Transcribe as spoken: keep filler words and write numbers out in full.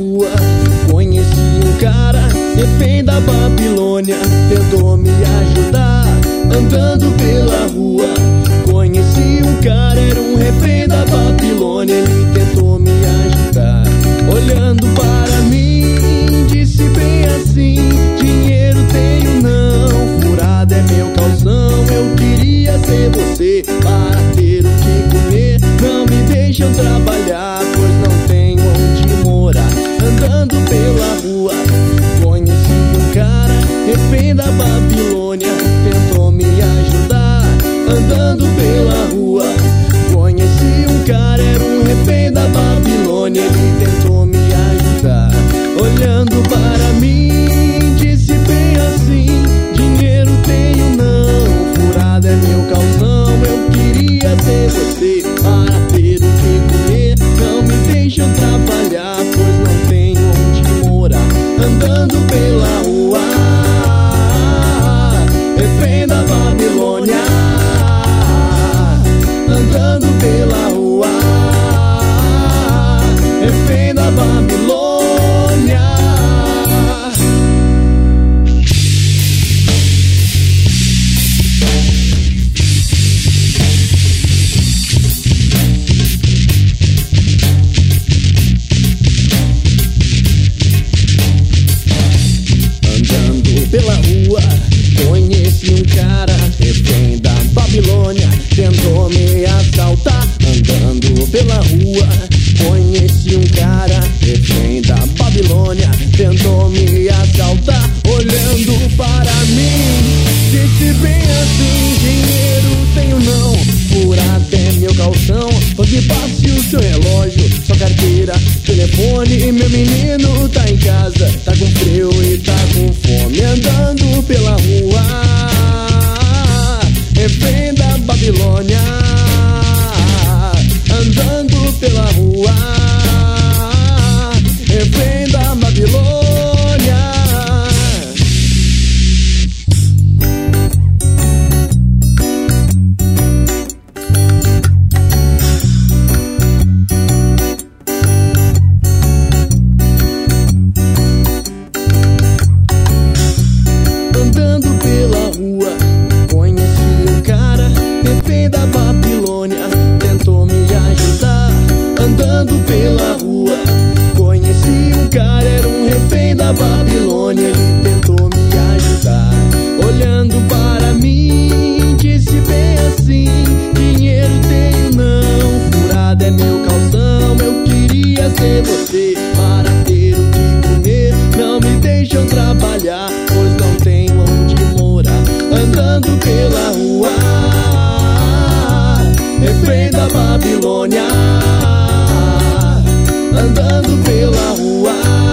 rua, conheci um cara, refém da Babilônia, tentou me ajudar, andando pela rua. Conheci um cara, era um refém da Babilônia, ele tentou me ajudar, olhando para mim, disse bem assim: dinheiro tenho não, furado é meu calção, eu queria ser você para ter o que comer. Não me deixam trabalhar, pois não tenho onde morar. Andando pela rua, conheci um cara, refém da Babilônia, tentou me ajudar. Andando pela rua, conheci um cara, era um refém da Babilônia, ele tentou me ajudar, olhando para mim, disse bem assim: dinheiro tenho não, furado é meu calção, eu queria ser você para ter o que comer. Não me deixam trabalhar, pois não tenho onde morar. Andando pela rua, refém da Babilônia. Andando pela rua, refém da Babilônia. Pela rua, conheci um cara, refém da Babilônia, tentou me assaltar. Andando pela rua, conheci um cara, refém da Babilônia, tentou me assaltar, olhando para mim, disse bem assim: dinheiro tenho não, furado é meu calção, pague passe o seu relógio, sua carteira, telefone. Meu menino tá em casa, tá com frio e tá com fome. Andando pela rua, refém da Babilônia. Andando pela rua, refém da Babilônia. Andando pela rua, conheci um cara, era um refém da Babilônia, ele tentou me ajudar, olhando para mim, disse bem assim: dinheiro tenho não, furado é meu calção, eu queria ser você para ter o que comer. Não me deixam trabalhar, pois não tenho onde morar. Andando pela rua, refém da Babilônia. Andando pela rua,